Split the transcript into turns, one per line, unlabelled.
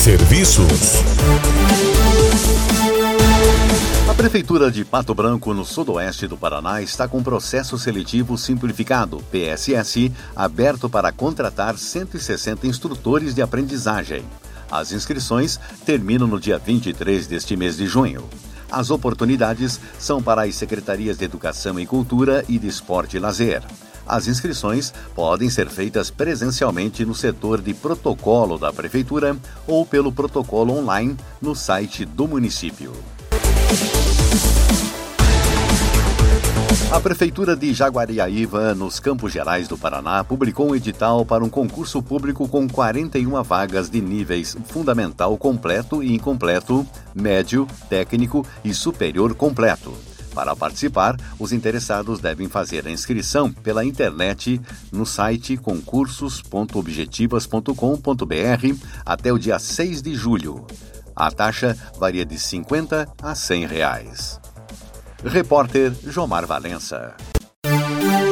Serviços.
A Prefeitura de Pato Branco, no sudoeste do Paraná, está com processo seletivo simplificado, PSS, aberto para contratar 160 instrutores de aprendizagem. As inscrições terminam no dia 23 deste mês de junho. As oportunidades são para as secretarias de Educação e Cultura e de Esporte e Lazer. As inscrições podem ser feitas presencialmente no setor de protocolo da Prefeitura ou pelo protocolo online no site do município. A Prefeitura de Jaguariaíva, nos Campos Gerais do Paraná, publicou um edital para um concurso público com 41 vagas de níveis fundamental completo e incompleto, médio, técnico e superior completo. Para participar, os interessados devem fazer a inscrição pela internet no site concursos.objetivas.com.br até o dia 6 de julho. A taxa varia de R$ 50 a R$ 100. Repórter Jomar Valença.